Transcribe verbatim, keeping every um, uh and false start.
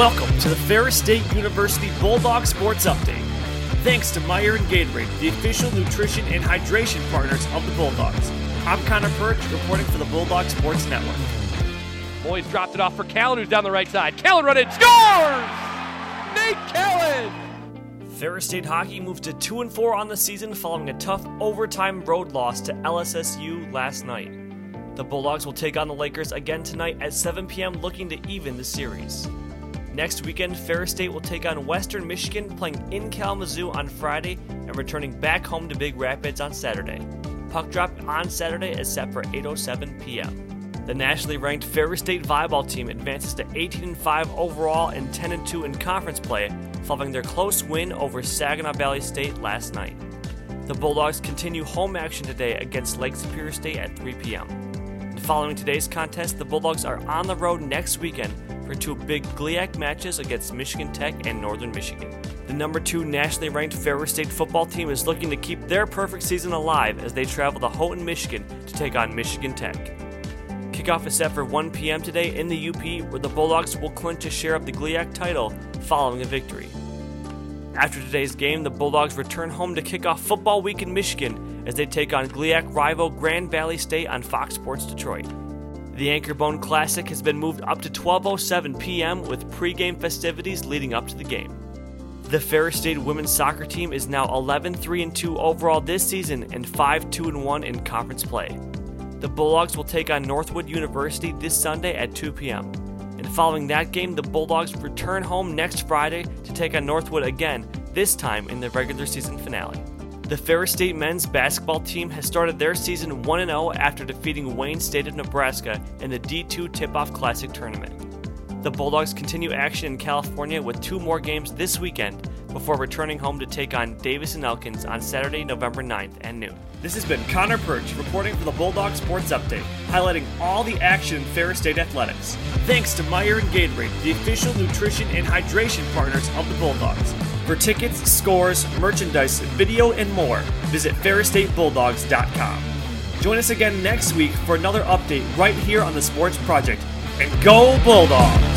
Welcome to the Ferris State University Bulldog Sports Update. Thanks to Meijer and Gatorade, the official nutrition and hydration partners of the Bulldogs. I'm Connor Perch, reporting for the Bulldog Sports Network. Boys dropped it off for Callan, who's down the right side. Callan run in, scores! Nate Callan! Ferris State hockey moved to two and four on the season following a tough overtime road loss to L S S U last night. The Bulldogs will take on the Lakers again tonight at seven p.m. looking to even the series. Next weekend, Ferris State will take on Western Michigan, playing in Kalamazoo on Friday and returning back home to Big Rapids on Saturday. Puck drop on Saturday is set for eight oh seven p.m. The nationally ranked Ferris State volleyball team advances to eighteen and five overall and ten and two in conference play, following their close win over Saginaw Valley State last night. The Bulldogs continue home action today against Lake Superior State at three p.m. And following today's contest, the Bulldogs are on the road next weekend for two big G L I A C matches against Michigan Tech and Northern Michigan. The number two nationally ranked Ferris State football team is looking to keep their perfect season alive as they travel to Houghton, Michigan to take on Michigan Tech. Kickoff is set for one p.m. today in the U P, where the Bulldogs will clinch a share of the G L I A C title following a victory. After today's game, the Bulldogs return home to kick off football week in Michigan as they take on G L I A C rival Grand Valley State on Fox Sports Detroit. The Anchorbone Classic has been moved up to twelve oh seven p.m. with pregame festivities leading up to the game. The Ferris State women's soccer team is now eleven three and two overall this season and five two and one in conference play. The Bulldogs will take on Northwood University this Sunday at two p.m. And following that game, the Bulldogs return home next Friday to take on Northwood again, this time in the regular season finale. The Ferris State men's basketball team has started their season one and oh after defeating Wayne State of Nebraska in the D two Tip-Off Classic tournament. The Bulldogs continue action in California with two more games this weekend before returning home to take on Davis and Elkins on Saturday, November ninth at noon. This has been Connor Perch reporting for the Bulldog Sports Update, highlighting all the action in Ferris State athletics. Thanks to Meijer and Gatorade, the official nutrition and hydration partners of the Bulldogs. For tickets, scores, merchandise, video, and more, visit ferris state bulldogs dot com. Join us again next week for another update right here on the Sports Project. And go Bulldogs!